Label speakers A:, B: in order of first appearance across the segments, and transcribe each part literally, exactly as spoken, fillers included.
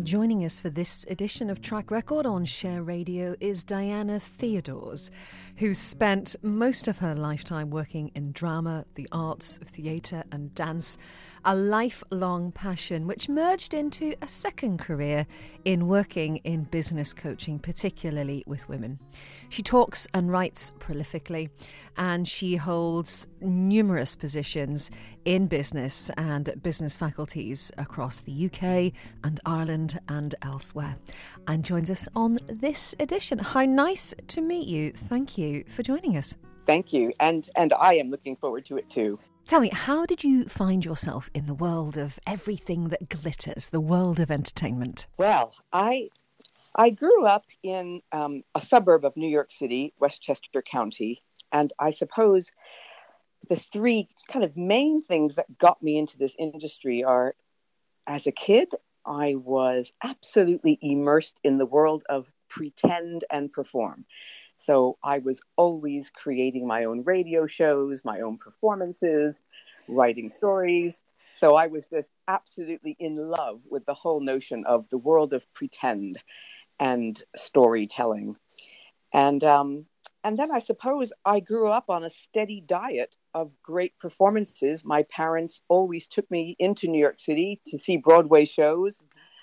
A: Joining us for this edition of Track Record on Share Radio is Diana Theodores, who spent most of her lifetime working in drama, the arts, theatre and dance, a lifelong passion which merged into a second career in working in business coaching, particularly with women. She talks and writes prolifically, and she holds numerous positions in business and business faculties across the U K and Ireland and elsewhere, and joins us on this edition. How nice to meet you. Thank you for joining us.
B: Thank you. And and I am looking forward to it too.
A: Tell me, how did you find yourself in the world of everything that glitters, the world of entertainment?
B: Well, I I grew up in um, a suburb of New York City, Westchester County, and I suppose the three kind of main things that got me into this industry are, as a kid, I was absolutely immersed in the world of pretend and perform. So I was always creating my own radio shows, my own performances, writing stories. So I was just absolutely in love with the whole notion of the world of pretend and storytelling. And um, and then I suppose I grew up on a steady diet of great performances. My parents always took me into New York City to see Broadway shows.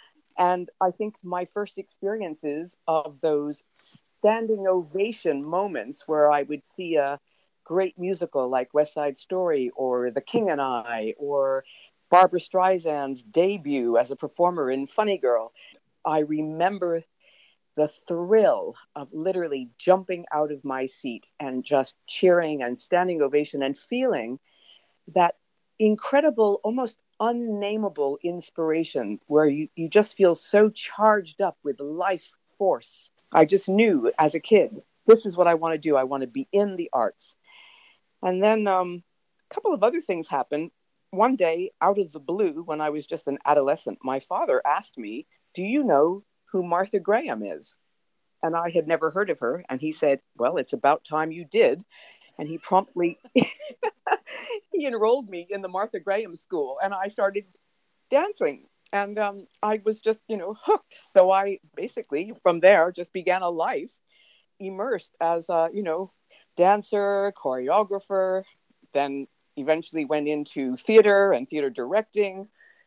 B: And I think my first experiences of those standing ovation moments where I would see a great musical like West Side Story or The King and I or Barbra Streisand's debut as a performer in Funny Girl. I remember the thrill of literally jumping out of my seat and just cheering and standing ovation and feeling that incredible, almost unnameable inspiration where you, you just feel so charged up with life force. I just knew as a kid, this is what I want to do. I want to be in the arts. And then um, a couple of other things happened. One day, out of the blue, when I was just an adolescent, my father asked me, do you know who Martha Graham is? And I had never heard of her. And he said, well, it's about time you did. And he promptly, he enrolled me in the Martha Graham School. And I started dancing. And um, I was just, you know, hooked. So I basically, from there, just began a life immersed as a, you know, dancer, choreographer, then eventually went into theater and theater directing.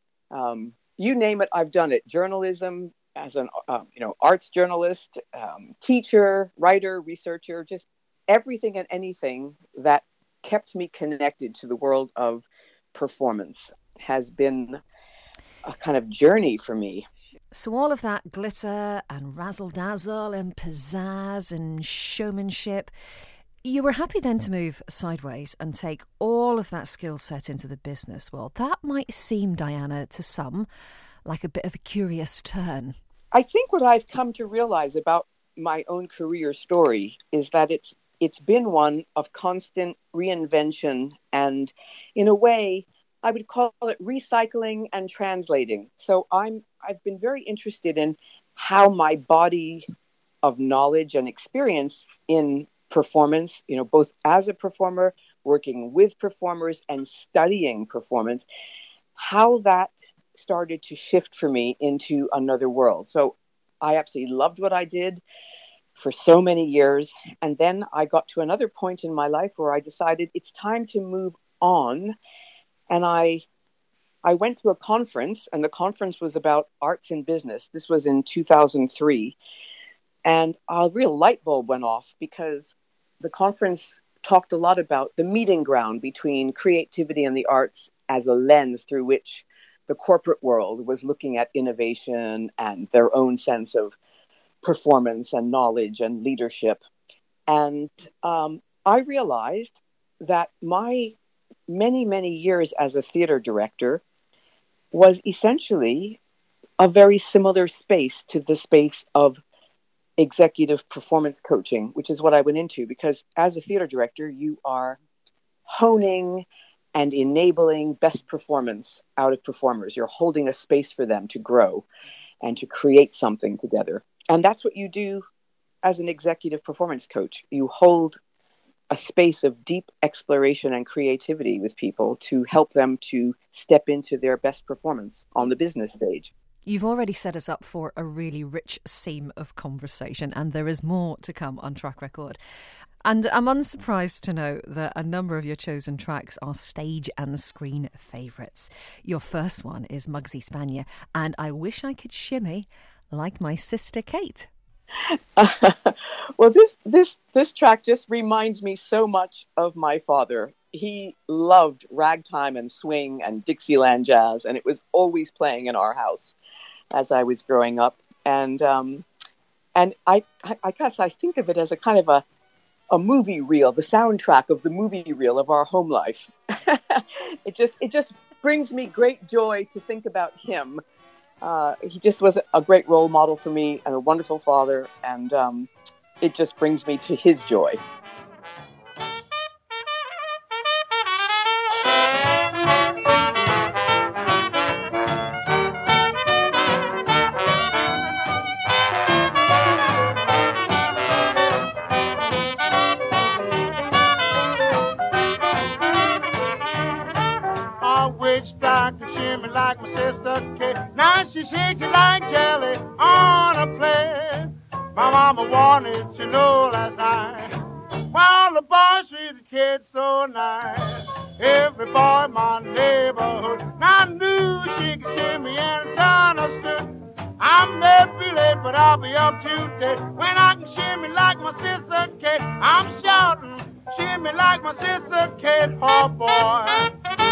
B: Um, you name it, I've done it. Journalism, as an, um, you know, arts journalist, um, teacher, writer, researcher, just everything and anything that kept me connected to the world of performance has been a kind of journey for me.
A: So all of that glitter and razzle-dazzle and pizzazz and showmanship, you were happy then to move sideways and take all of that skill set into the business world. That might seem, Diana, to some like a bit of a curious turn.
B: I think what I've come to realize about my own career story is that it's it's been one of constant reinvention and, in a way, I would call it recycling and translating. So I'm I've been very interested in how my body of knowledge and experience in performance, you know, both as a performer, working with performers and studying performance, how that started to shift for me into another world. So I absolutely loved what I did for so many years. And then I got to another point in my life where I decided it's time to move on. And I I went to a conference, and the conference was about arts and business. This was in two thousand three. And a real light bulb went off because the conference talked a lot about the meeting ground between creativity and the arts as a lens through which the corporate world was looking at innovation and their own sense of performance and knowledge and leadership. And um, I realized that my many, many years as a theater director was essentially a very similar space to the space of executive performance coaching, which is what I went into, because as a theater director, you are honing and enabling best performance out of performers. You're holding a space for them to grow and to create something together. And that's what you do as an executive performance coach. You hold a space of deep exploration and creativity with people to help them to step into their best performance on the business stage.
A: You've already set us up for a really rich seam of conversation, and there is more to come on Track Record. And I'm unsurprised to know that a number of your chosen tracks are stage and screen favourites. Your first one is Mugsy Spanier, and I Wish I Could Shimmy Like My Sister Kate.
B: Well, this this this track just reminds me so much of my father. He loved ragtime and swing and Dixieland jazz, and it was always playing in our house as I was growing up. And um, and I, I I guess I think of it as a kind of a a movie reel, the soundtrack of the movie reel of our home life. it just it just brings me great joy to think about him. Uh, he just was a great role model for me and a wonderful father, and um, it just brings me to his joy.
C: I wish I could shimmy like my sister Kate. Now she shakes it like jelly on a plate. My mama wanted to know last night why all the boys treat the kids so nice. Every boy in my neighborhood now knew she could shimmy and it's understood. I may be late, but I'll be up to date when I can shimmy like my sister Kate. I'm shouting, shimmy like my sister Kate, oh boy.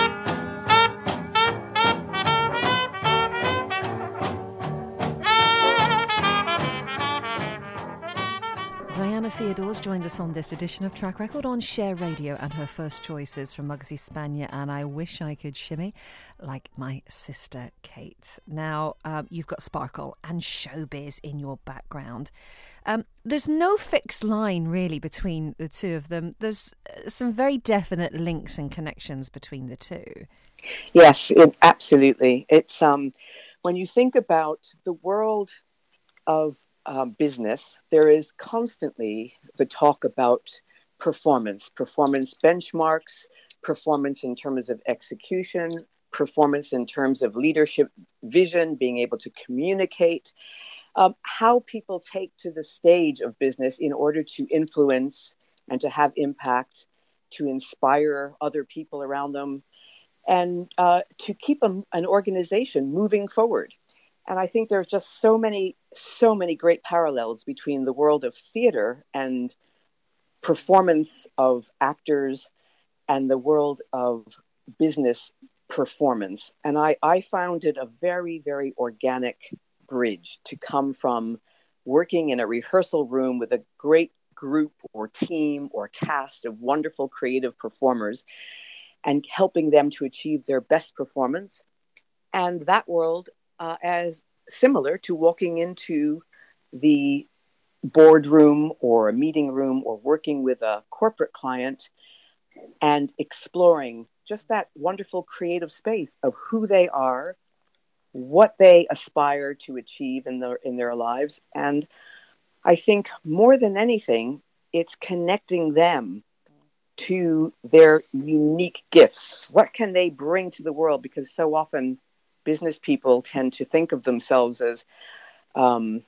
A: Diana Theodores joins us on this edition of Track Record on Share Radio, and her first choice is from Mugsy Spanier and I Wish I Could Shimmy Like My Sister Kate. Now, um, you've got sparkle and showbiz in your background. Um, there's no fixed line really between the two of them. There's uh, some very definite links and connections between the two.
B: Yes, it, absolutely. It's um, when you think about the world of Uh, business, there is constantly the talk about performance, performance benchmarks, performance in terms of execution, performance in terms of leadership vision, being able to communicate, um, how people take to the stage of business in order to influence and to have impact, to inspire other people around them, and uh, to keep a, an organization moving forward. And I think there's just so many, so many great parallels between the world of theater and performance of actors and the world of business performance. And I, I found it a very, very organic bridge to come from working in a rehearsal room with a great group or team or cast of wonderful creative performers and helping them to achieve their best performance. And that world Uh, as similar to walking into the boardroom or a meeting room or working with a corporate client and exploring just that wonderful creative space of who they are, what they aspire to achieve in their in their lives. And I think more than anything, it's connecting them to their unique gifts. What can they bring to the world? Because so often business people tend to think of themselves as um,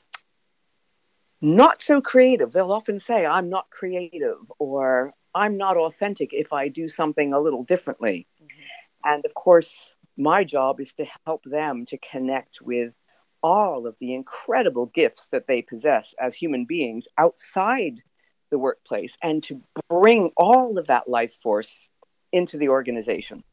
B: not so creative. They'll often say, I'm not creative, or I'm not authentic if I do something a little differently. Mm-hmm. And of course, my job is to help them to connect with all of the incredible gifts that they possess as human beings outside the workplace and to bring all of that life force into the organization.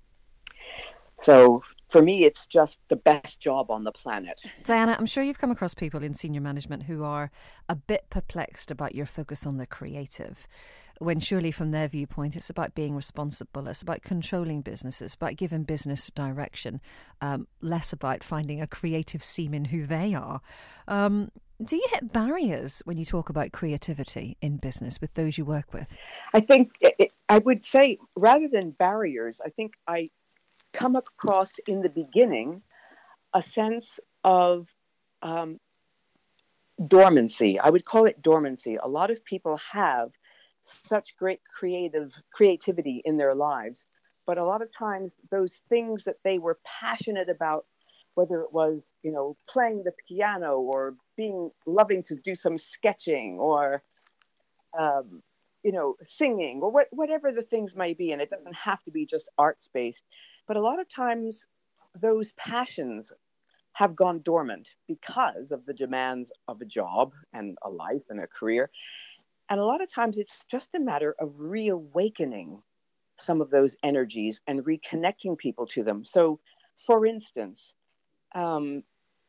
B: So for me, it's just the best job on the planet.
A: Diana, I'm sure you've come across people in senior management who are a bit perplexed about your focus on the creative, when surely from their viewpoint, it's about being responsible, it's about controlling businesses, about giving business direction, um, less about finding a creative seam in who they are. Um, do you hit barriers when you talk about creativity in business with those you work with?
B: I think it, I would say rather than barriers, I think I come across in the beginning a sense of um, dormancy. I would call it dormancy. A lot of people have such great creative creativity in their lives, but a lot of times those things that they were passionate about whether it was, you know, playing the piano or being loving to do some sketching or, um, you know, singing or what, whatever the things may be. And it doesn't have to be just arts-based. But a lot of times those passions have gone dormant because of the demands of a job and a life and a career. And a lot of times it's just a matter of reawakening some of those energies and reconnecting people to them. So, for instance, um,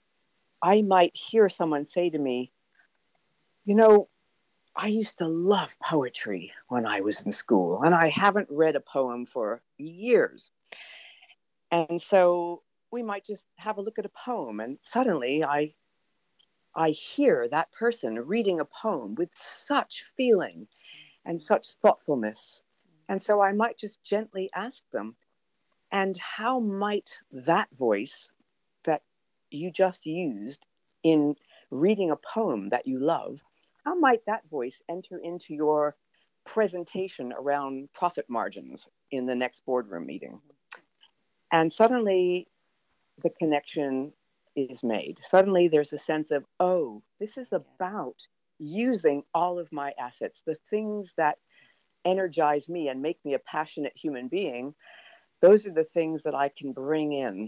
B: I might hear someone say to me, you know, I used to love poetry when I was in school, and I haven't read a poem for years. And so we might just have a look at a poem, and suddenly I I hear that person reading a poem with such feeling and such thoughtfulness. And so I might just gently ask them, and how might that voice that you just used in reading a poem that you love, how might that voice enter into your presentation around profit margins in the next boardroom meeting? And suddenly the connection is made. Suddenly there's a sense of, oh, this is about using all of my assets, the things that energize me and make me a passionate human being. Those are the things that I can bring in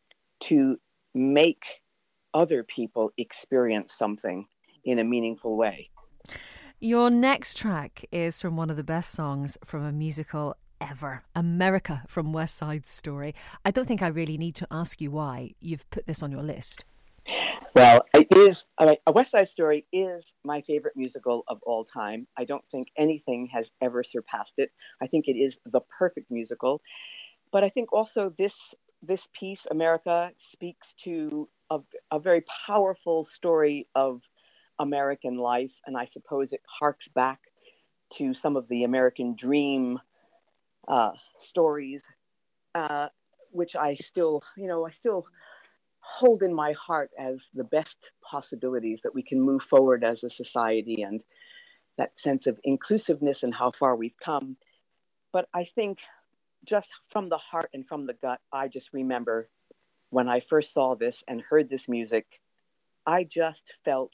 B: to make other people experience something in a meaningful way.
A: Your next track is from one of the best songs from a musical ever, America from West Side Story. I don't think I really need to ask you why you've put this on your list.
B: Well, it is, I mean, A West Side Story is my favorite musical of all time. I don't think anything has ever surpassed it. I think it is the perfect musical. But I think also this this piece, America, speaks to a, a very powerful story of American life. And I suppose it harks back to some of the American dream uh, stories, uh, which I still, you know, I still hold in my heart as the best possibilities that we can move forward as a society, and that sense of inclusiveness and how far we've come. But I think just from the heart and from the gut, I just remember when I first saw this and heard this music, I just felt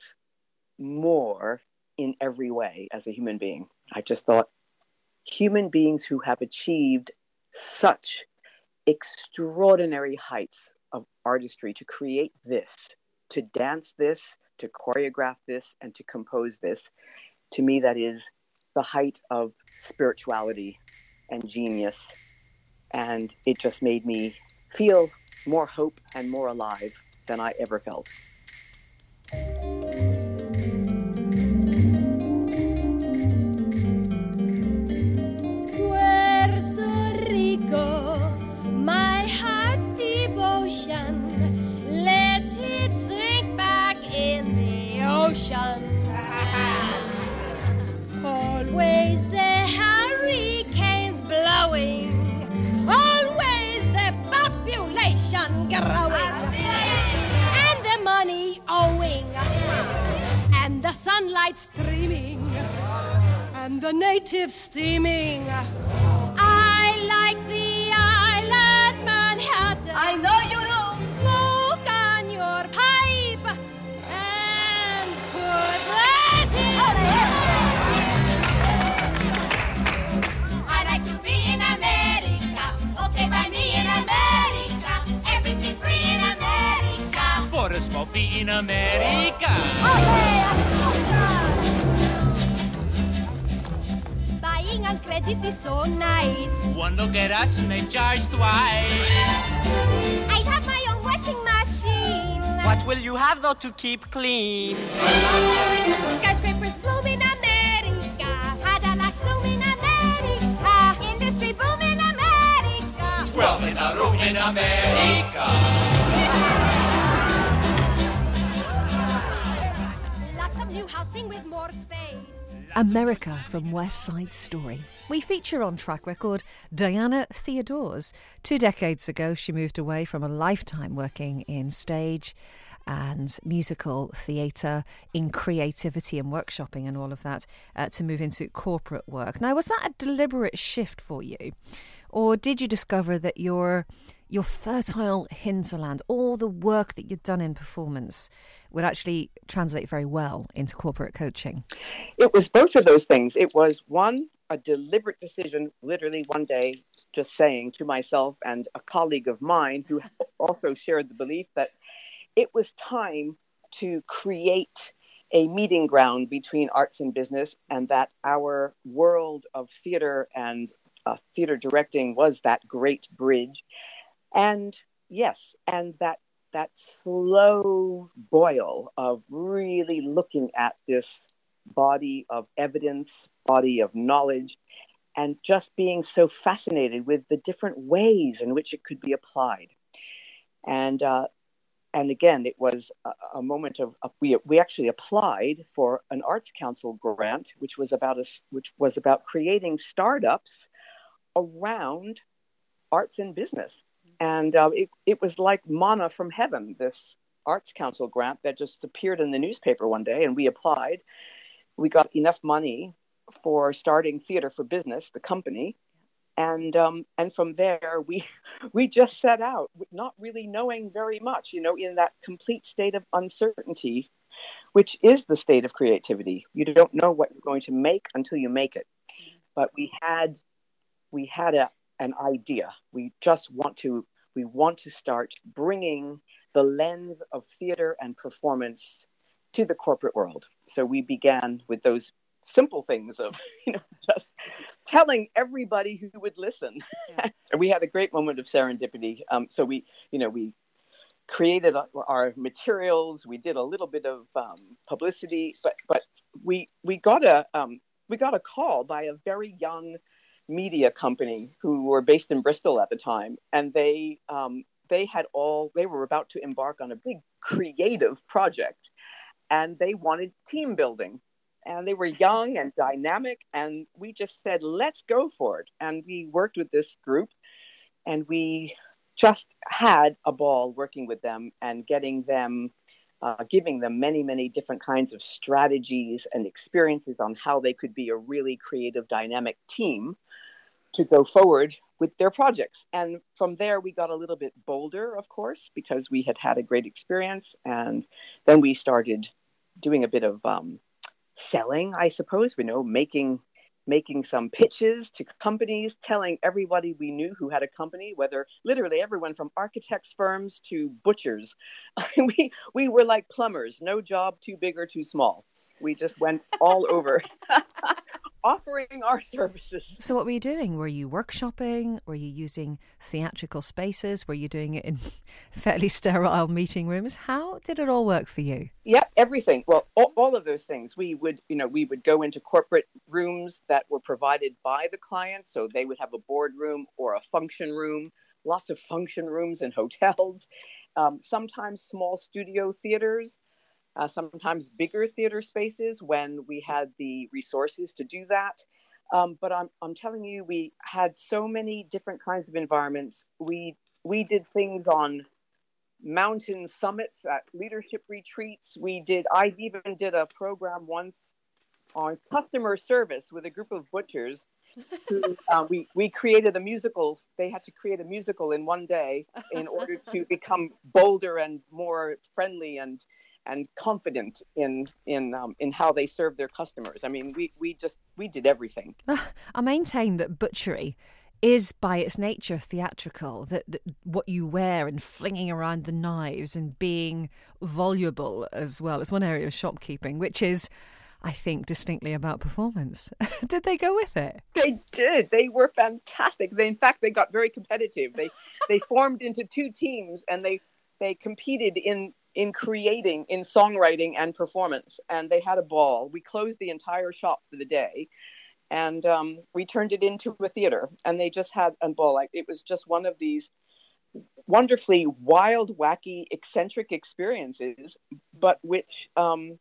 B: more in every way as a human being. I just thought human beings who have achieved such extraordinary heights of artistry to create this, to dance this, to choreograph this, and to compose this, to me that is the height of spirituality and genius. And it just made me feel more hope and more alive than I ever felt.
D: Puerto Rico, my heart's devotion, let it sink back in the ocean. Always the hurricanes blowing, always the population growing, and the money owing, and the sunlight streaming, and the natives steaming. I like the island Manhattan.
E: I know you do.
D: Smoke on your pipe and put that in.
E: I like to be in America. Okay, by me in America. Everything free in America.
F: For a small fee in America.
D: Buying on credit is so nice.
F: One look at us and they charge twice.
D: I have my own washing machine.
G: What will you have though to keep clean?
D: Skyscrapers bloom in America. Cadillac zoom in America. Industry boom in America.
F: Wealth in a room in America.
D: Lots of new housing with more space.
A: America from West Side Story. We feature on Track Record Diana Theodores. Two decades ago, she moved away from a lifetime working in stage and musical theatre, in creativity and workshopping and all of that, uh, to move into corporate work. Now, was that a deliberate shift for you? Or did you discover that your your fertile hinterland, all the work that you'd done in performance, would actually translate very well into corporate coaching?
B: It was both of those things. It was, one, a deliberate decision, literally one day, just saying to myself and a colleague of mine who also shared the belief that it was time to create a meeting ground between arts and business, and that our world of theater and uh, theater directing was that great bridge. And yes, and that that slow boil of really looking at this body of evidence, body of knowledge, and just being so fascinated with the different ways in which it could be applied. And uh, and again, it was a, a moment of uh, we we actually applied for an Arts Council grant, which was about a, which was about creating startups around arts and business. And uh, it, it was like manna from heaven, this Arts Council grant that just appeared in the newspaper one day, and we applied. We got enough money for starting Theatre for Business, the company. And um, and from there, we we just set out, not really knowing very much, you know, in that complete state of uncertainty, which is the state of creativity. You don't know what you're going to make until you make it. But we had we had a an idea. We just want to, we want to start bringing the lens of theater and performance to the corporate world. So we began with those simple things of, you know, just telling everybody who would listen. Yeah. So we had a great moment of serendipity. Um, so we, you know, we created our materials. We did a little bit of um, publicity, but but we we got a um, we got a call by a very young media company who were based in Bristol at the time, and they um, they had all they were about to embark on a big creative project, and they wanted team building, and they were young and dynamic, and we just said, let's go for it. And we worked with this group, and we just had a ball working with them and getting them uh, giving them many many different kinds of strategies and experiences on how they could be a really creative, dynamic team to go forward with their projects. And from there, we got a little bit bolder, of course, because we had had a great experience. And then we started doing a bit of um, selling, I suppose, we know, making making some pitches to companies, telling everybody we knew who had a company, whether literally everyone from architects firms to butchers. we we were like plumbers, no job too big or too small. We just went all over offering our services.
A: So what were you doing? Were you workshopping? Were you using theatrical spaces? Were you doing it in fairly sterile meeting rooms? How did it all work for you?
B: Yeah, everything. Well, all, all of those things. We would, you know, we would go into corporate rooms that were provided by the client. So they would have a boardroom or a function room, lots of function rooms in hotels, um, sometimes small studio theaters. Uh, sometimes bigger theater spaces when we had the resources to do that. Um, but I'm I'm telling you, we had so many different kinds of environments. We we did things on mountain summits, at leadership retreats. We did, I even did a program once on customer service with a group of butchers. Who, uh, we, we created a musical. They had to create a musical in one day in order to become bolder and more friendly and and confident in in um, in how they serve their customers. I mean, we, we just, we did everything.
A: I maintain that butchery is by its nature theatrical, that, that what you wear and flinging around the knives and being voluble as well. It's one area of shopkeeping, which is, I think, distinctly about performance. Did they go with it?
B: They did. They were fantastic. They, in fact, they got very competitive. They they formed into two teams, and they they competed in in creating, in songwriting and performance. And they had a ball. We closed the entire shop for the day, and um, we turned it into a theater. And they just had a ball. Like, it was just one of these wonderfully wild, wacky, eccentric experiences, but which um,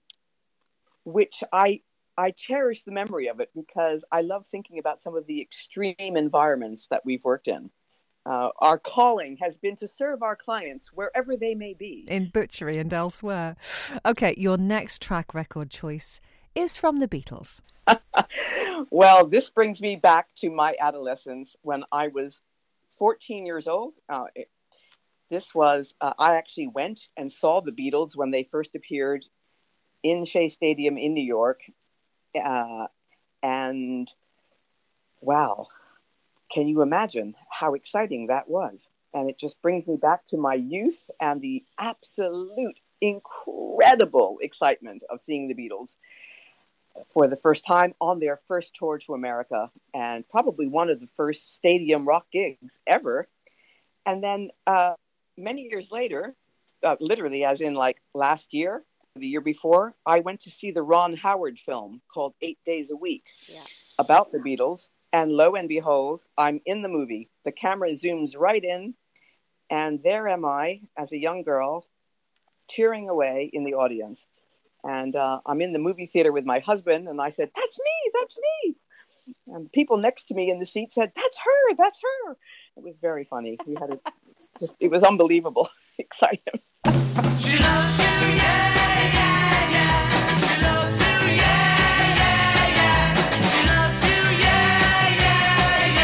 B: which I I cherish the memory of it, because I love thinking about some of the extreme environments that we've worked in. Uh, our calling has been to serve our clients wherever they may be.
A: In butchery and elsewhere. Okay, your next track record choice is from the Beatles.
B: Well, this brings me back to my adolescence when I was fourteen years old. Uh, it, this was, uh, I actually went and saw the Beatles when they first appeared in Shea Stadium in New York. Uh, and wow, can you imagine how exciting that was? And it just brings me back to my youth and the absolute incredible excitement of seeing the Beatles for the first time on their first tour to America, and probably one of the first stadium rock gigs ever. And then uh, many years later, uh, literally as in like last year, the year before, I went to see the Ron Howard film called Eight Days a Week yeah. about the Beatles. And lo and behold, I'm in the movie. The camera zooms right in, and there am I as a young girl cheering away in the audience. And uh, I'm in the movie theater with my husband, and I said, "That's me, that's me." And people next to me in the seat said, "That's her, that's her." It was very funny. We had a, just, it was unbelievable, exciting.
F: She loves you, yeah, yeah, yeah. She loves you, yeah, yeah, yeah. She loves you, yeah, yeah,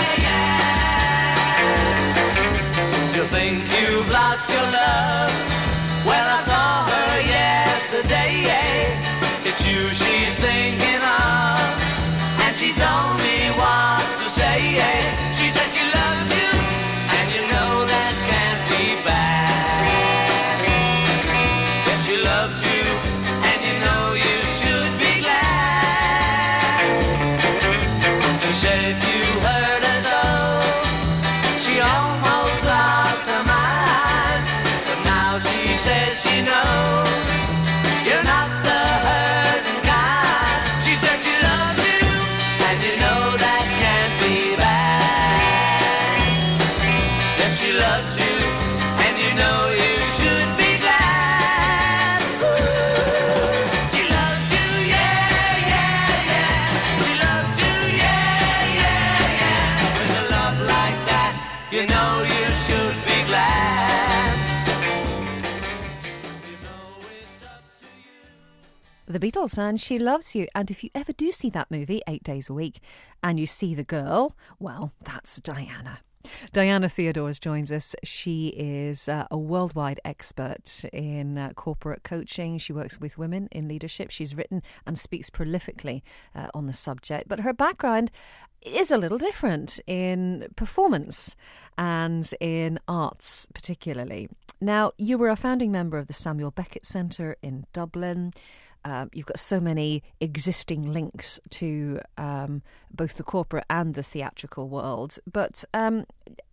F: yeah, yeah. You think you've lost your love? Well, I saw her yesterday, yeah. It's you she's thinking of, and she told me what to say, yeah. She said she loves you, and you know that can't be bad. Yes, she loves you, and you know you should be glad. She said if you hurt her so, she almost lost her mind. But now she says she knows you're not the hurting kind. She said she loves you, and you know that can't be bad. Yes, she loves you, and you know you should be glad. Ooh. She loves you, yeah, yeah, yeah. She loves you, yeah, yeah, yeah. With a love like that, you know you should be glad. You know it's up to you.
A: The Beatles and She Loves You. And if you ever do see that movie, Eight Days a Week, and you see the girl, well, that's Diana. Diana Theodores joins us. She is uh, a worldwide expert in uh, corporate coaching. She works with women in leadership. She's written and speaks prolifically uh, on the subject. But her background is a little different in performance and in arts particularly. Now, you were a founding member of the Samuel Beckett Centre in Dublin. Um, you've got so many existing links to um, both the corporate and the theatrical world. But um,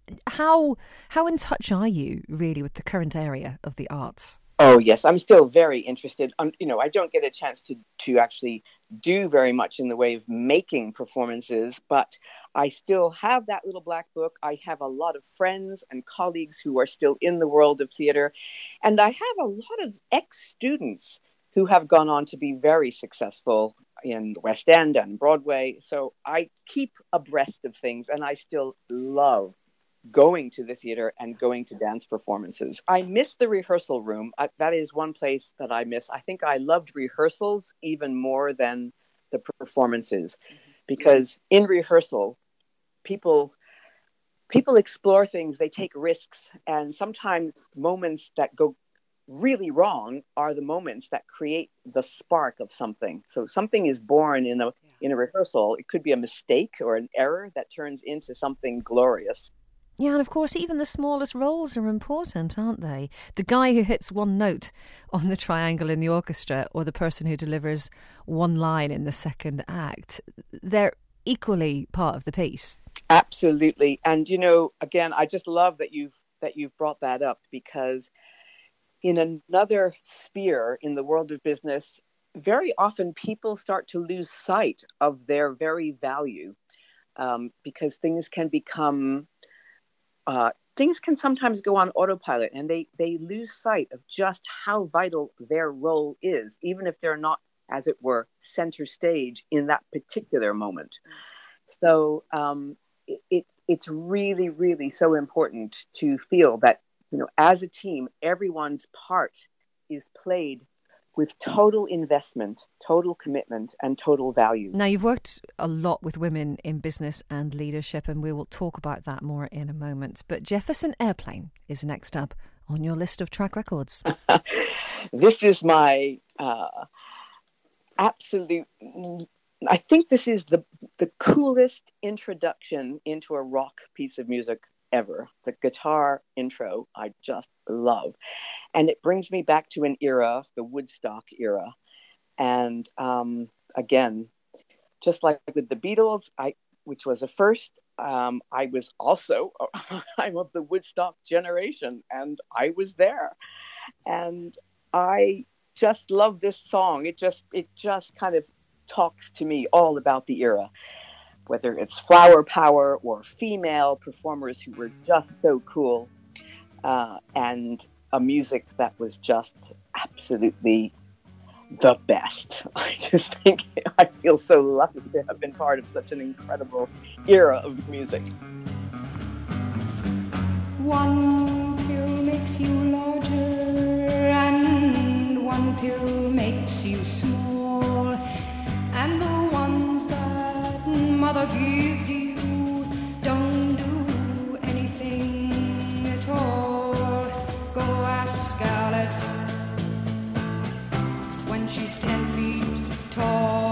A: how how in touch are you really with the current area of the arts?
B: Oh, yes. I'm still very interested. Um, you know, I don't get a chance to, to actually do very much in the way of making performances, but I still have that little black book. I have a lot of friends and colleagues who are still in the world of theater. And I have a lot of ex-students who have gone on to be very successful in the West End and Broadway. So I keep abreast of things, and I still love going to the theater and going to dance performances. I miss the rehearsal room. I, that is one place that I miss. I think I loved rehearsals even more than the performances, because in rehearsal, people people explore things, they take risks, and sometimes moments that go really wrong are the moments that create the spark of something. So something is born in a in a rehearsal. It could be a mistake or an error that turns into something glorious.
A: Yeah, and of course, even the smallest roles are important, aren't they? The guy who hits one note on the triangle in the orchestra, or the person who delivers one line in the second act, they're equally part of the piece.
B: Absolutely. And, you know, again, I just love that you've that you've brought that up, because in another sphere in the world of business, very often people start to lose sight of their very value, um, because things can become... Uh, things can sometimes go on autopilot, and they, they lose sight of just how vital their role is, even if they're not, as it were, center stage in that particular moment. So um, it, it it's really, really so important to feel that, you know, as a team, everyone's part is played with total investment, total commitment, and total value.
A: Now, you've worked a lot with women in business and leadership, and we will talk about that more in a moment. But Jefferson Airplane is next up on your list of track records.
B: This is my uh, absolute... I think this is the the coolest introduction into a rock piece of music ever. The guitar intro, I just love. And it brings me back to an era, the Woodstock era. And um, again, just like with the Beatles, I which was a first, um, I was also, I'm of the Woodstock generation, and I was there. And I just love this song. It just, it just kind of talks to me all about the era, whether it's flower power or female performers who were just so cool, uh, and a music that was just absolutely the best. I just think I feel so lucky to have been part of such an incredible era of music.
H: One pill makes you larger and one pill makes you small, and the ones that mother gives you don't do anything at all. Go ask Alice when she's ten feet tall.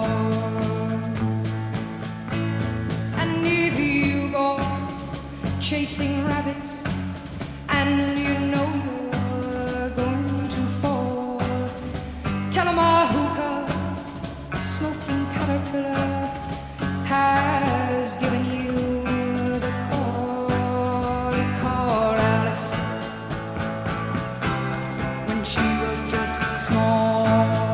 H: And if you go chasing rabbits and you know you're going to fall, tell 'em a hookah smoking caterpillar has given you the call. Call Alice when she was just small.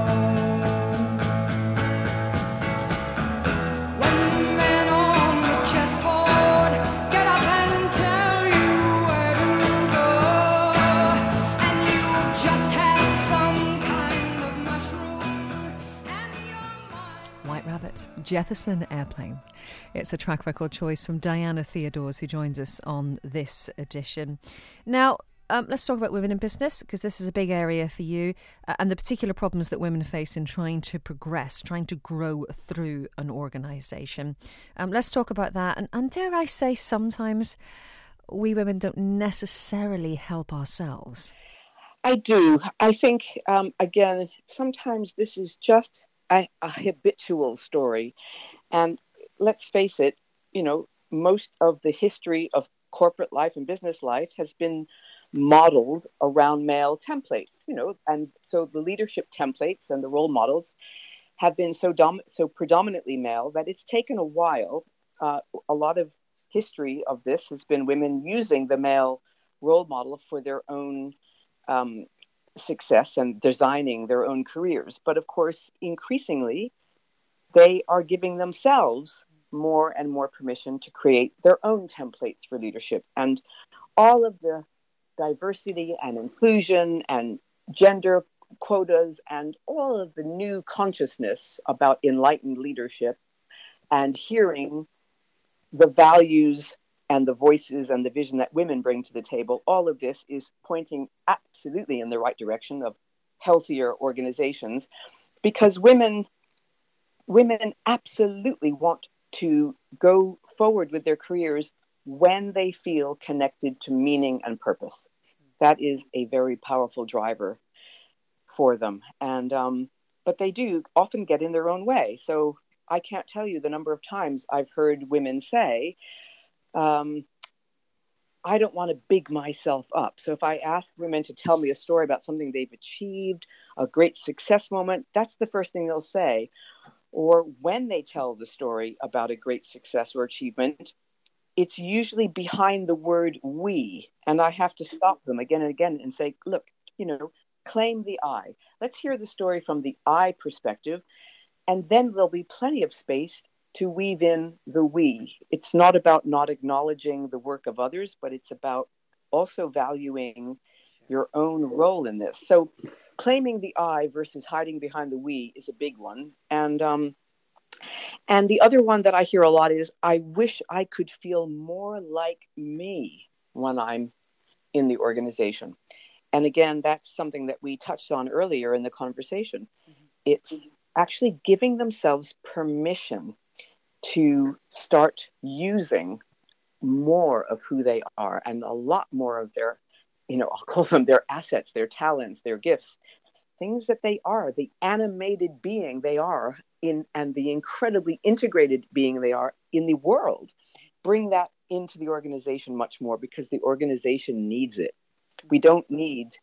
H: When the men on the chessboard get up and tell you where to go, and you just had some kind of mushroom and your mind.
A: White Rabbit, Jefferson Airplane. It's a track record choice from Diana Theodores, who joins us on this edition. Now, um, let's talk about women in business, because this is a big area for you, uh, and the particular problems that women face in trying to progress, trying to grow through an organisation. Um, let's talk about that. And, and dare I say, sometimes we women don't necessarily help ourselves.
B: I do. I think, um, again, sometimes this is just a, a habitual story. And let's face it, you know, most of the history of corporate life and business life has been modeled around male templates, you know, and so the leadership templates and the role models have been so dom- so predominantly male that it's taken a while. Uh, a lot of history of this has been women using the male role model for their own um, success and designing their own careers. But of course, increasingly, they are giving themselves more and more permission to create their own templates for leadership. And all of the diversity and inclusion and gender quotas and all of the new consciousness about enlightened leadership and hearing the values and the voices and the vision that women bring to the table, all of this is pointing absolutely in the right direction of healthier organizations, because women women absolutely want to go forward with their careers when they feel connected to meaning and purpose. That is a very powerful driver for them. And um, but they do often get in their own way. So I can't tell you the number of times I've heard women say, um, I don't want to big myself up. So if I ask women to tell me a story about something they've achieved, a great success moment, that's the first thing they'll say. Or when they tell the story about a great success or achievement, it's usually behind the word we. And I have to stop them again and again and say, look, you know, claim the I. Let's hear the story from the I perspective. And then there'll be plenty of space to weave in the we. It's not about not acknowledging the work of others, but it's about also valuing your own role in this. So claiming the I versus hiding behind the we is a big one. And um, and the other one that I hear a lot is, I wish I could feel more like me when I'm in the organization. And again, that's something that we touched on earlier in the conversation. Mm-hmm. It's actually giving themselves permission to start using more of who they are and a lot more of their, you know, I'll call them their assets, their talents, their gifts, things that they are, the animated being they are in, and the incredibly integrated being they are in the world. Bring that into the organization much more, because the organization needs it. We don't need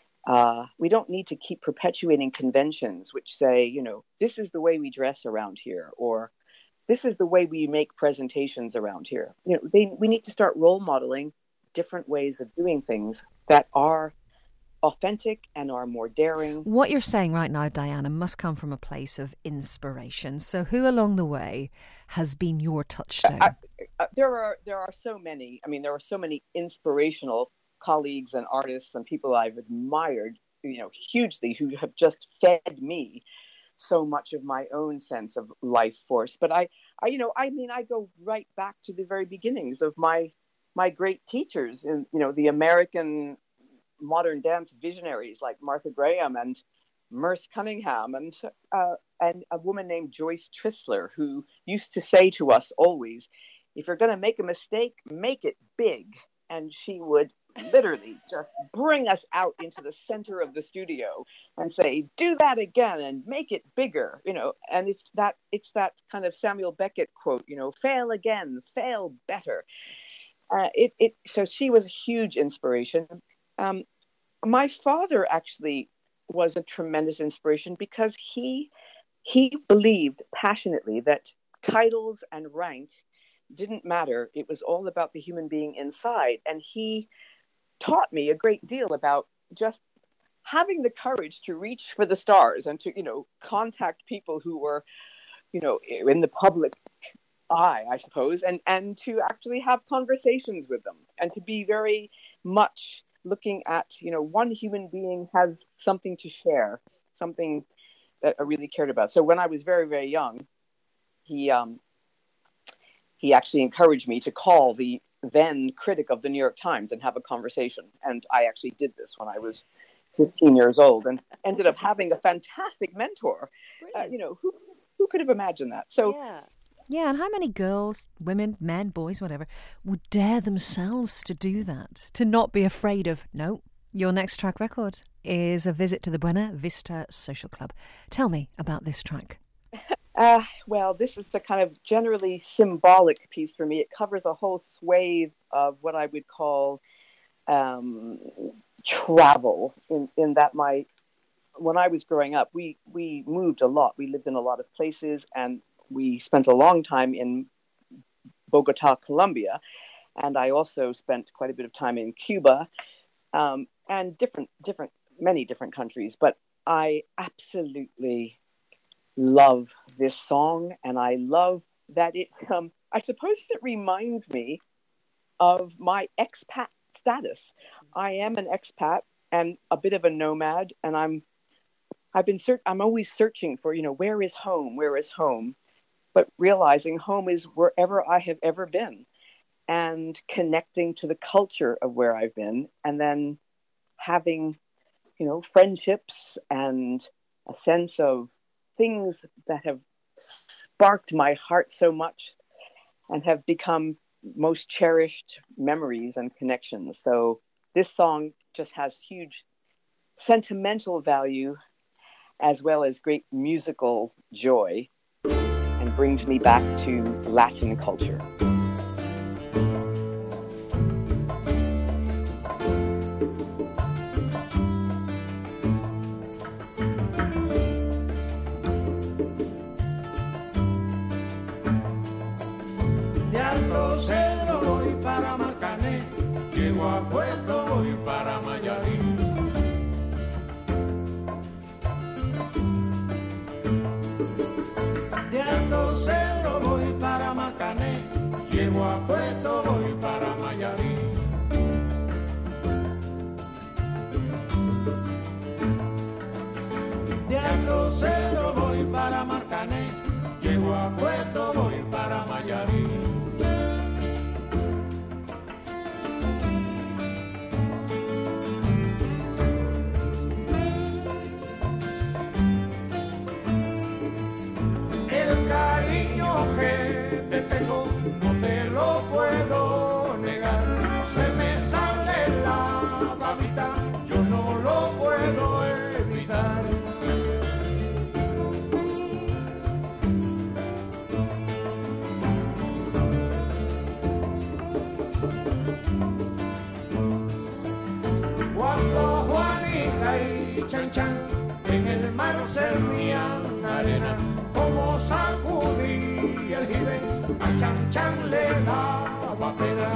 B: Uh, we don't need to keep perpetuating conventions which say, you know, this is the way we dress around here, or this is the way we make presentations around here. You know, they, we need to start role modeling different ways of doing things that are authentic and are more daring.
A: What you're saying right now, Diana, must come from a place of inspiration. So who along the way has been your touchstone?
B: I, I, there are there are so many. I mean, there are so many inspirational colleagues and artists and people I've admired, you know, hugely, who have just fed me so much of my own sense of life force. But I, I, you know, I mean, I go right back to the very beginnings of my my great teachers, and you know, the American modern dance visionaries like Martha Graham and Merce Cunningham, and uh, and a woman named Joyce Tristler, who used to say to us always, "If you're going to make a mistake, make it big." And she would literally just bring us out into the center of the studio and say, do that again and make it bigger, you know. And it's that it's that kind of Samuel Beckett quote, you know, fail again, fail better. Uh, it, it, so she was a huge inspiration. Um, my father actually was a tremendous inspiration, because he, he believed passionately that titles and rank didn't matter. It was all about the human being inside. And he taught me a great deal about just having the courage to reach for the stars and to, you know, contact people who were, you know, in the public eye, I suppose, and, and to actually have conversations with them, and to be very much looking at, you know, one human being has something to share, something that I really cared about. So when I was very, very young, he, um, he actually encouraged me to call the then critic of the New York Times and have a conversation. And I actually did this when I was fifteen years old, and ended up having a fantastic mentor. Uh, you know, who who could have imagined that? So,
A: yeah. yeah, and how many girls, women, men, boys, whatever, would dare themselves to do that? To not be afraid of, no, your next track record is a visit to the Buena Vista Social Club. Tell me about this track.
B: Uh, well, this is a kind of generally symbolic piece for me. It covers a whole swathe of what I would call um, travel, in, in that my when I was growing up, we, we moved a lot. We lived in a lot of places, and we spent a long time in Bogota, Colombia. And I also spent quite a bit of time in Cuba, um, and different, different, many different countries. But I absolutely love this song, and I love that it um I suppose it reminds me of my expat status. I am an expat and a bit of a nomad, and I'm I've been ser- I'm always searching for, you know, where is home, where is home, but realizing home is wherever I have ever been, and connecting to the culture of where I've been, and then having, you know, friendships and a sense of things that have sparked my heart so much and have become most cherished memories and connections. So this song just has huge sentimental value as well as great musical joy, and brings me back to Latin culture.
I: Puerto voy para Mayarí. De Alto Cedro voy para Macané, chan chan, en el mar servían arena, como sacudía el jibe, a chan chan le daba pena.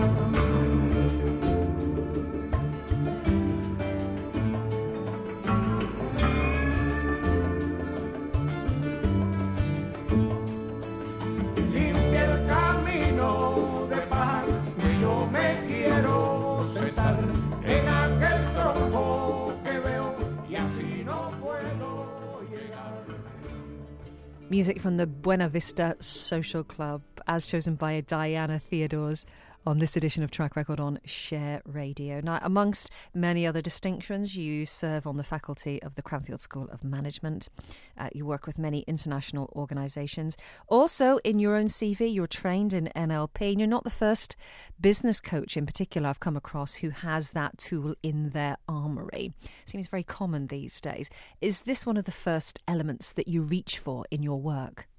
A: Music from the Buena Vista Social Club, as chosen by Diana Theodores on this edition of Track Record on Share Radio. Now, amongst many other distinctions, you serve on the faculty of the Cranfield School of Management. Uh, you work with many international organisations. Also, in your own C V, you're trained in N L P, and you're not the first business coach in particular I've come across who has that tool in their armoury. Seems very common these days. Is this one of the first elements that you reach for in your work?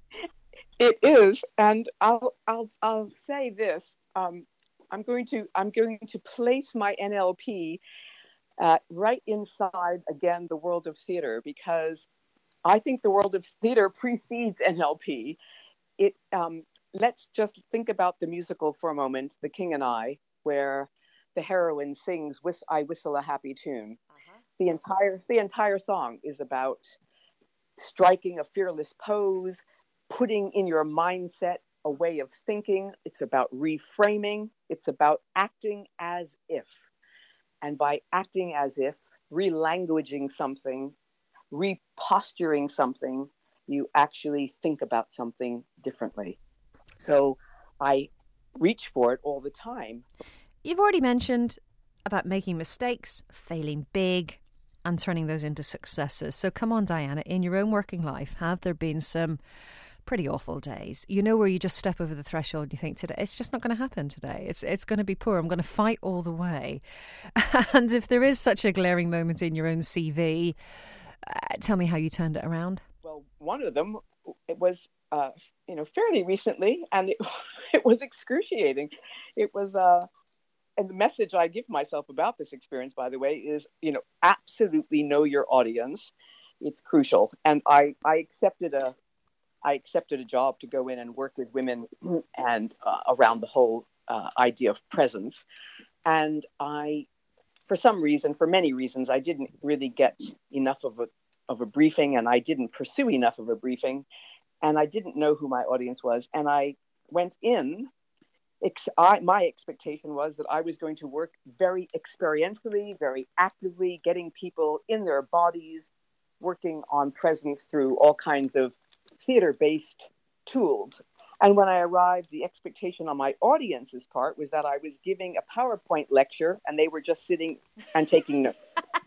B: It is, and I'll I'll I'll say this. Um, I'm going to I'm going to place my N L P uh, right inside again the world of theater, because I think the world of theater precedes N L P. It um, let's just think about the musical for a moment, The King and I, where the heroine sings "Whis- I Whistle a Happy Tune." Uh-huh. The entire the entire song is about striking a fearless pose, putting in your mindset a way of thinking. It's about reframing. It's about acting as if. And by acting as if, relanguaging something, reposturing something, you actually think about something differently. So I reach for it all the time.
A: You've already mentioned about making mistakes, failing big, and turning those into successes. So come on, Diana, in your own working life, have there been some pretty awful days, you know, where you just step over the threshold and you think, today it's just not going to happen today, it's it's going to be poor, I'm going to fight all the way? And if there is such a glaring moment in your own C V, uh, tell me how you turned it around.
B: Well, one of them, it was uh, you know fairly recently, and it, it was excruciating. It was uh, and the message I give myself about this experience, by the way, is, you know, absolutely know your audience. It's crucial. And I I accepted a I accepted a job to go in and work with women and uh, around the whole uh, idea of presence. And I, for some reason, for many reasons, I didn't really get enough of a of a briefing, and I didn't pursue enough of a briefing, and I didn't know who my audience was. And I went in, ex- I, my expectation was that I was going to work very experientially, very actively, getting people in their bodies, working on presence through all kinds of theater-based tools. And when I arrived, the expectation on my audience's part was that I was giving a PowerPoint lecture and they were just sitting and taking notes.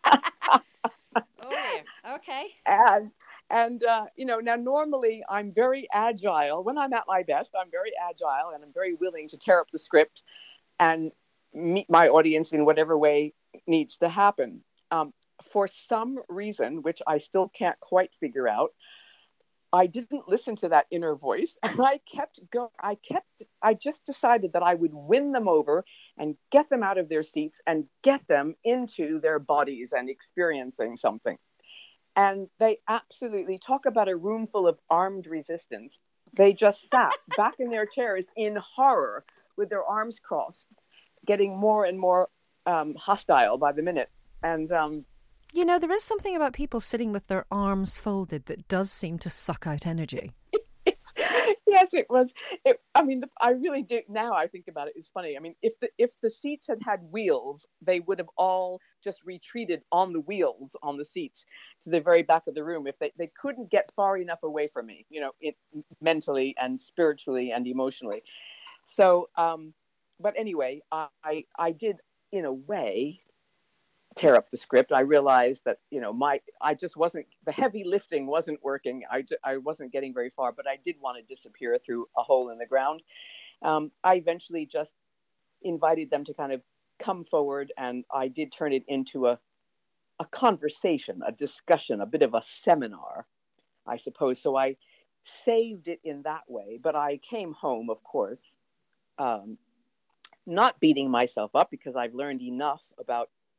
A: Oh, yeah. Okay.
B: And, and uh, you know, now normally I'm very agile. When I'm at my best, I'm very agile and I'm very willing to tear up the script and meet my audience in whatever way needs to happen. Um, for some reason, which I still can't quite figure out, I didn't listen to that inner voice, and I kept going. I kept, I just decided that I would win them over and get them out of their seats and get them into their bodies and experiencing something. And they absolutely, talk about a room full of armed resistance. They just sat back in their chairs in horror with their arms crossed, getting more and more um, hostile by the minute. And, um,
A: you know, there is something about people sitting with their arms folded that does seem to suck out energy.
B: Yes, it was. It, I mean, the, I really do. Now I think about it, it's funny. I mean, if the if the seats had had wheels, they would have all just retreated on the wheels on the seats to the very back of the room. If they, they couldn't get far enough away from me, you know, it, mentally and spiritually and emotionally. So, um, but anyway, I I did in a way tear up the script. I realized that, you know, my, I just wasn't, the heavy lifting wasn't working. I, I wasn't getting very far, but I did want to disappear through a hole in the ground. Um, I eventually just invited them to kind of come forward, and I did turn it into a, a conversation, a discussion, a bit of a seminar, I suppose. So I saved it in that way, but I came home, of course, um, not beating myself up, because I've learned enough about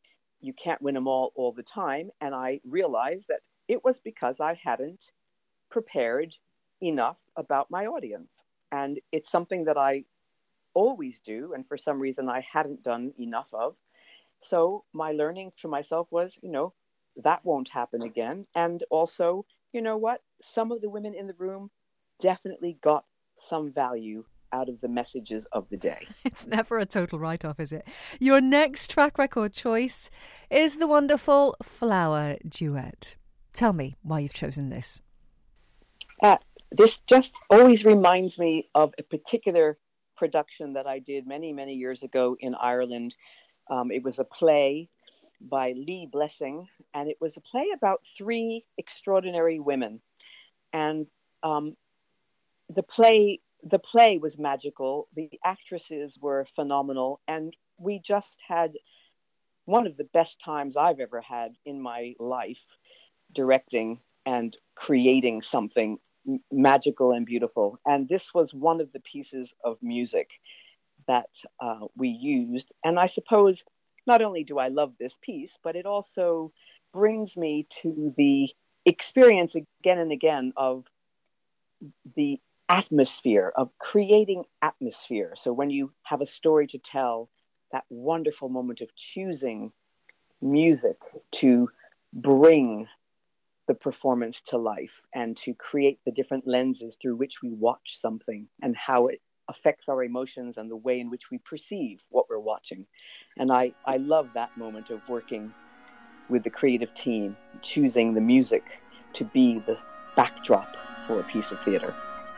B: you can't win them all all the time. And I realized that it was because I hadn't prepared enough about my audience. And it's something that I always do. And for some reason, I hadn't done enough of. So my learning for myself was, you know, that won't happen again. And also, you know what? Some of the women in the room definitely got some value out of the messages of the day.
A: It's never a total write-off, is it? Your next track record choice is the wonderful Flower Duet. Tell me why you've chosen this.
B: Uh, this just always reminds me of a particular production that I did many, many years ago in Ireland. Um, it was a play by Lee Blessing, and it was a play about three extraordinary women. And um, the play The play was magical. The actresses were phenomenal. And we just had one of the best times I've ever had in my life directing and creating something magical and beautiful. And this was one of the pieces of music that uh, we used. And I suppose not only do I love this piece, but it also brings me to the experience again and again of the atmosphere, of creating atmosphere. So when you have a story to tell, that wonderful moment of choosing music to bring the performance to life and to create the different lenses through which we watch something and how it affects our emotions and the way in which we perceive what we're watching. And I, I love that moment of working with the creative team, choosing the music to be the backdrop for a piece of theater.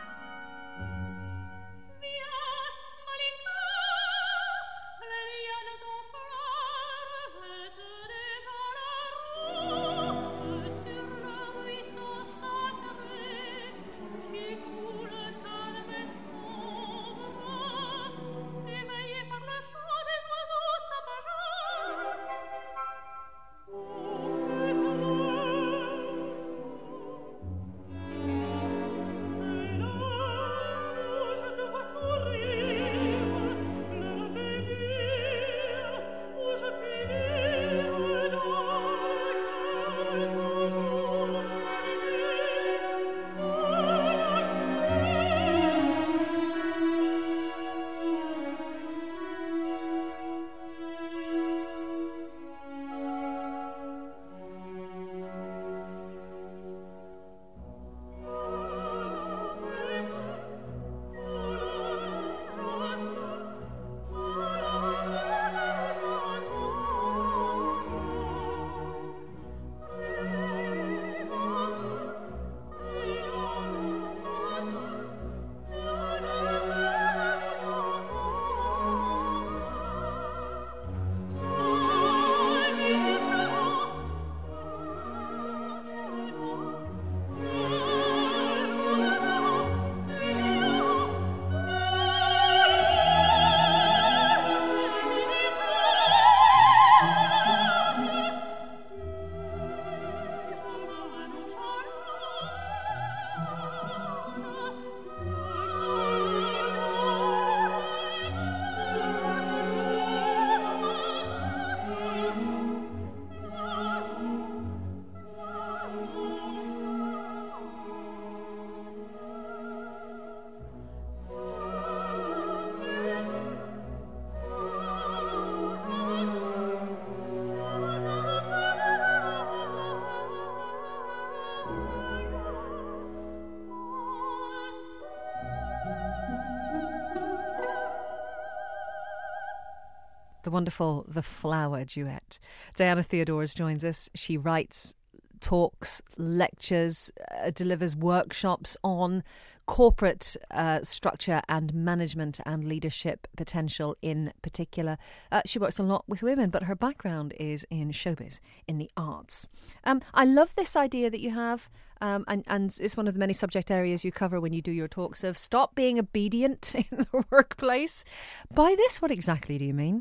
A: The wonderful The Flower Duet. Diana Theodores joins us. She writes, talks, lectures, uh, delivers workshops on corporate uh, structure and management and leadership potential in particular. Uh, she works a lot with women, but her background is in showbiz, in the arts. Um, I love this idea that you have, um, and, and it's one of the many subject areas you cover when you do your talks, of stop being obedient in the workplace. By this, what exactly do you mean?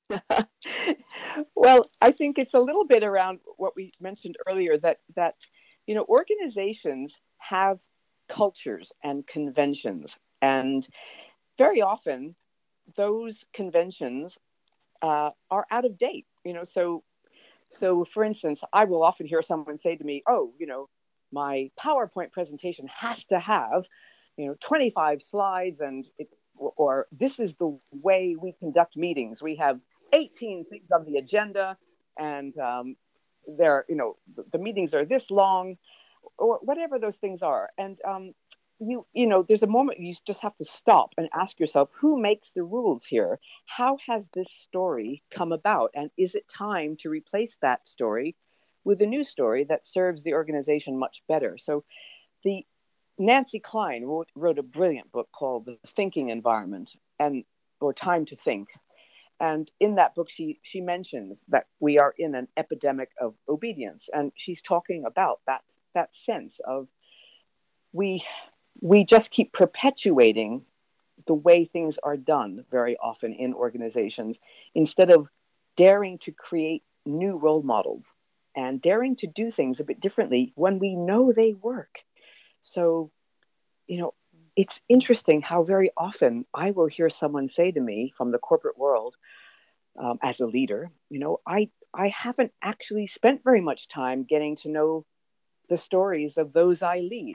B: Well, I think it's a little bit around what we mentioned earlier, that, that, you know, organizations have cultures and conventions, and very often those conventions uh, are out of date. You know, so So, for instance, I will often hear someone say to me, oh, you know, my PowerPoint presentation has to have, you know, twenty-five slides, and it, or this is the way we conduct meetings. We have eighteen things on the agenda, and um, there, you know, the, the meetings are this long, or whatever those things are. And um, you, you know, there's a moment you just have to stop and ask yourself, who makes the rules here? How has this story come about? And is it time to replace that story with a new story that serves the organization much better? So the Nancy Klein wrote, wrote a brilliant book called The Thinking Environment, and or Time to Think. And in that book, she she mentions that we are in an epidemic of obedience. And she's talking about that that sense of we we just keep perpetuating the way things are done very often in organizations, instead of daring to create new role models and daring to do things a bit differently when we know they work. So, you know, it's interesting how very often I will hear someone say to me from the corporate world, um, as a leader, you know, I, I haven't actually spent very much time getting to know the stories of those I lead.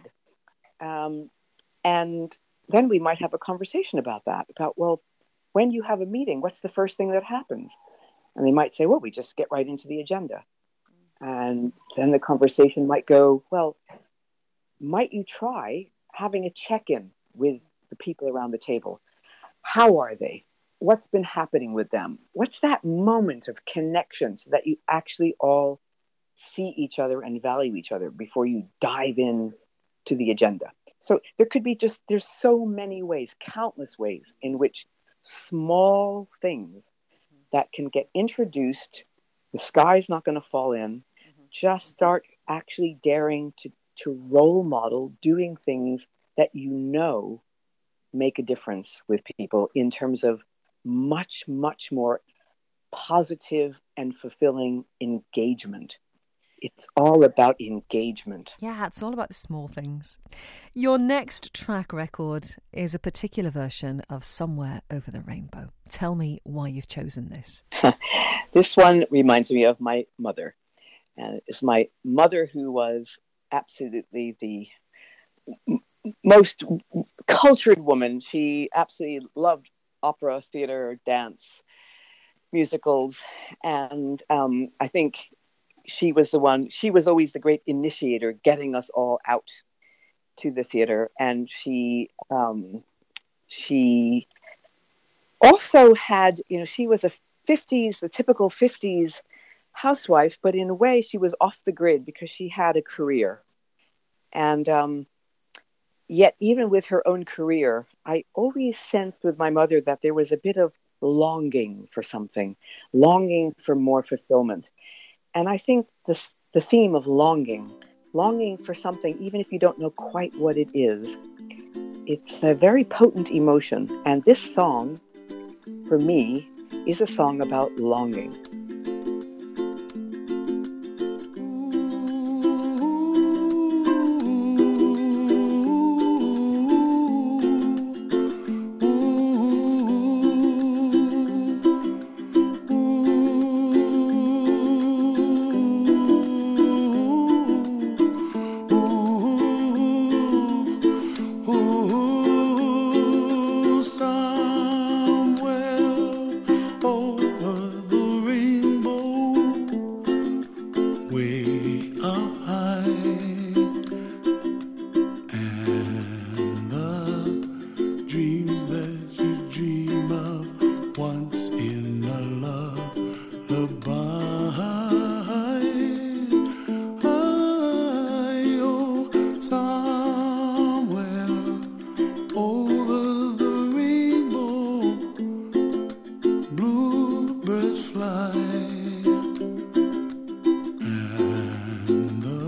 B: Um, and then we might have a conversation about that, about, well, when you have a meeting, what's the first thing that happens? And they might say, well, we just get right into the agenda. And then the conversation might go, well, might you try having a check-in with the people around the table? How are they? What's been happening with them? What's that moment of connection so that you actually all see each other and value each other before you dive in to the agenda? So there could be just, there's so many ways, countless ways in which small things that can get introduced, the sky's not going to fall in, just start actually daring to, to role model doing things that you know make a difference with people in terms of much, much more positive and fulfilling engagement. It's all about engagement.
A: Yeah, it's all about the small things. Your next track record is a particular version of Somewhere Over the Rainbow. Tell me why you've chosen this.
B: This one reminds me of my mother. And it's my mother, who was absolutely the m- most cultured woman. She absolutely loved opera, theater, dance, musicals. And um, I think she was the one, she was always the great initiator, getting us all out to the theater. And she, um, she also had, you know, she was a fifties, the typical fifties housewife, but in a way she was off the grid because she had a career. And um, yet even with her own career, I always sensed with my mother that there was a bit of longing for something, longing for more fulfillment. And I think this, the theme of longing, longing for something, even if you don't know quite what it is, it's a very potent emotion. And this song, for me, is a song about longing.
I: Bluebirds fly and the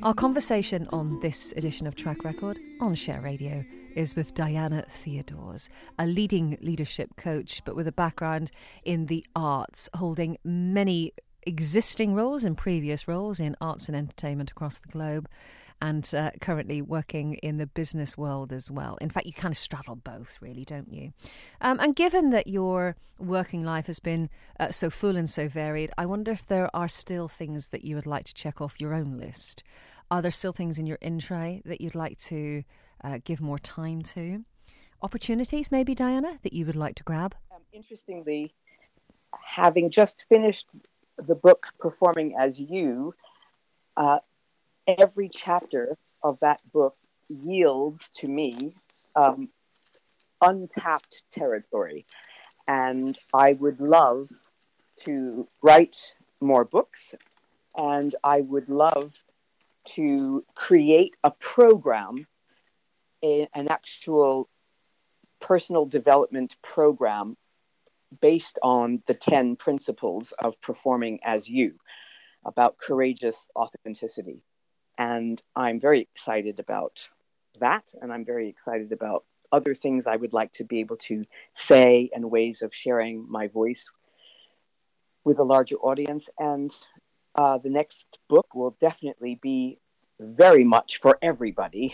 A: Our conversation on this edition of Track Record on Share Radio is with Diana Theodores, a leading leadership coach, but with a background in the arts, holding many existing roles and previous roles in arts and entertainment across the globe, and uh, currently working in the business world as well. In fact, you kind of straddle both, really, don't you? Um, and given that your working life has been uh, so full and so varied, I wonder if there are still things that you would like to check off your own list. Are there still things in your in tray that you'd like to uh, give more time to? Opportunities, maybe, Diana, that you would like to grab?
B: Um, interestingly, having just finished the book Performing as You, uh, every chapter of that book yields to me um, untapped territory. And I would love to write more books, and I would love to create a program, a, an actual personal development program based on the ten principles of Performing as You, about courageous authenticity. And I'm very excited about that. And I'm very excited about other things I would like to be able to say and ways of sharing my voice with a larger audience. And uh, the next book will definitely be very much for everybody,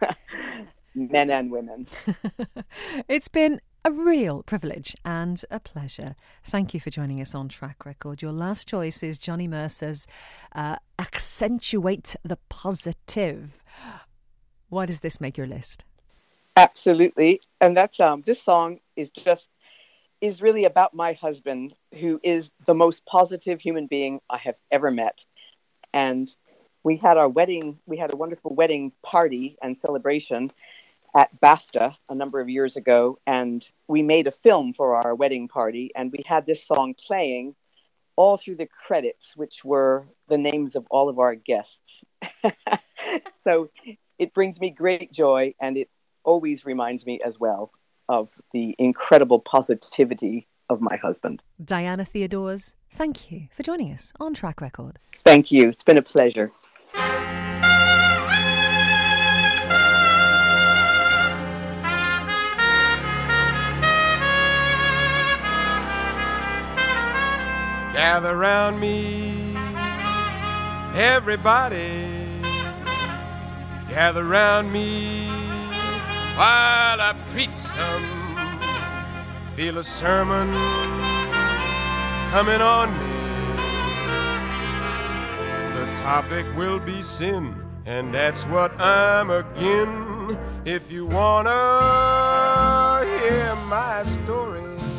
B: men and women.
A: It's been a real privilege and a pleasure. Thank you for joining us on Track Record. Your last choice is Johnny Mercer's uh, Accentuate the Positive. Why does this make your list?
B: Absolutely. And that's um this song is just is really about my husband, who is the most positive human being I have ever met. And we had our wedding, we had a wonderful wedding party and celebration at BAFTA a number of years ago, and we made a film for our wedding party, and we had this song playing all through the credits, which were the names of all of our guests. So it brings me great joy, and it always reminds me as well of the incredible positivity of my husband.
A: Diana Theodores, thank you for joining us on Track Record.
B: Thank you. It's been a pleasure.
J: Gather round me, everybody. Gather round me while I preach some. Feel a sermon coming on me. The topic will be sin, and that's what I'm again. If you wanna hear my story,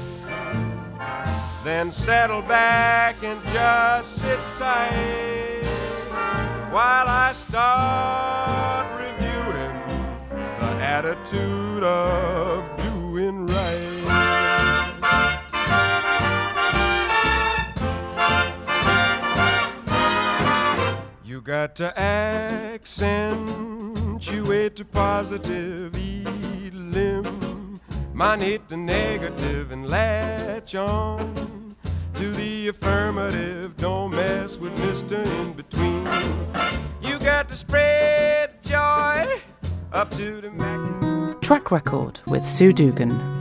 J: then settle back and just sit tight while I start reviewing the attitude of doing right. You got to accentuate the positive, eliminate the negative, and latch on to the affirmative. Don't mess with Mister In Between. You got to spread joy up to the max.
K: Track Record with Sue Dugan.